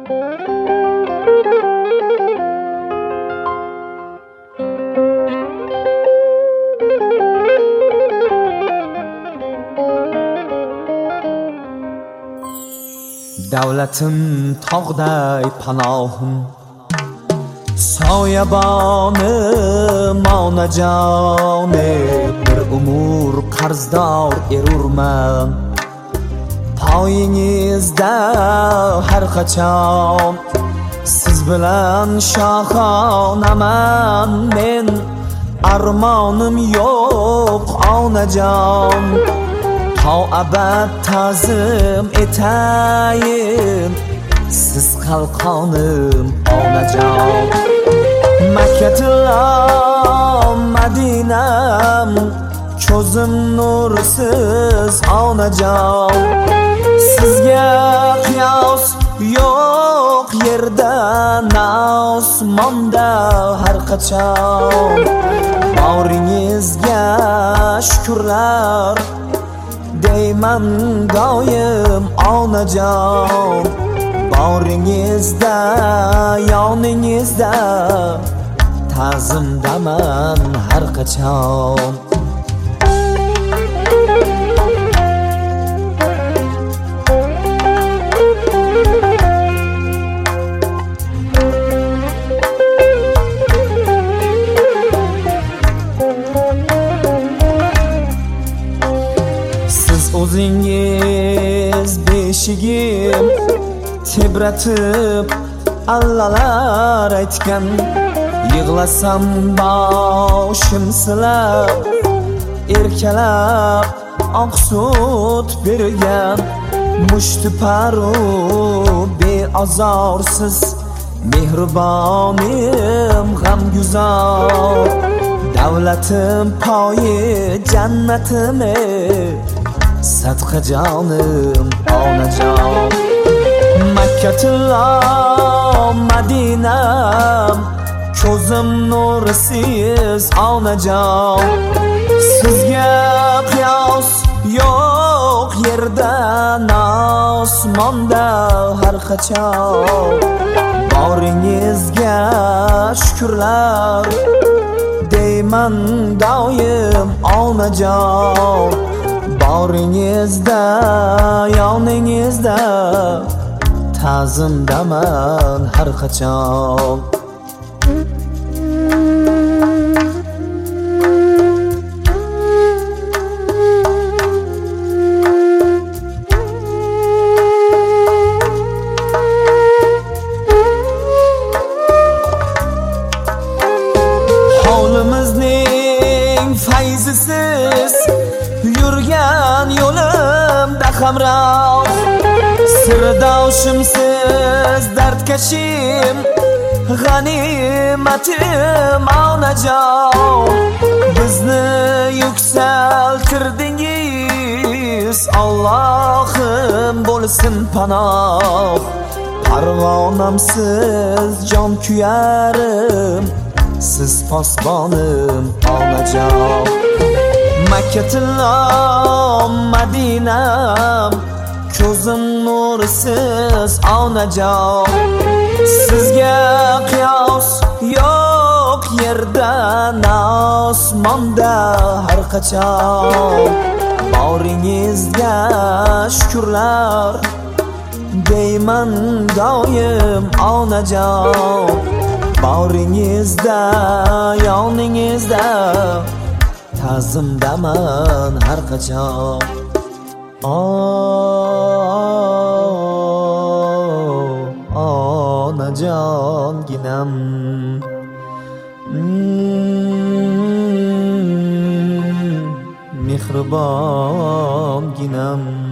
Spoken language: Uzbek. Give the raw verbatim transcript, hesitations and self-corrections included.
Davlatim tog'day panohim, soyabonim onajonim. Bir umr qarzdor erurman poyingizda har qachon. Siz bilan shohonaman men, armonim yo'q onajon. To abad ta'zim etayin siz qalqonim onajon. Makkatilom Madinam, ko'zim nursiz onajon. Sizga qiyos yo'q yerda na osmonda har qachon. Bag'ringizga shukrlar deyman doim onajon. Bag'ringizda yoningizda ta'zimdaman har qachon. O'zingiz beshigim tebratib allalar aytgan. Yig'lasam boshim silab, erkalab oq sut bergan. Mushti paru beozorsiz, mehribonim g'amguzor. Davlatim poyi jannatim, sadqa jonim onajon. Makkatilom Madinam, ko'zim nursiz onajon. Sizga qiyos yo'q yerda na osmonda har qachon. Bag'ringizga shukrlar deyman doim onajon. Bag'ringizda yoningizda ta'zimdaman har qachon. Hovlimizning fayzisiz, yurgan yo'limda hamroh. Sirdoshimsiz dardkashim, g'animatim onajon. Bizni yuksaltirdingiz, Allohim bo'lsin panoh. Parvonamsiz jon kuyarim, siz posbonim onajon. Makkatilom Madinam, ko'zim nursiz onajon. Sizga qiyos yo'q yerda na osmonda har qachon. Bag'ringizga shukrlar deyman doim onajon. Bag'ringizda yoningizda ta'zimdaman har qachon. Onajonginam, mehribonginam.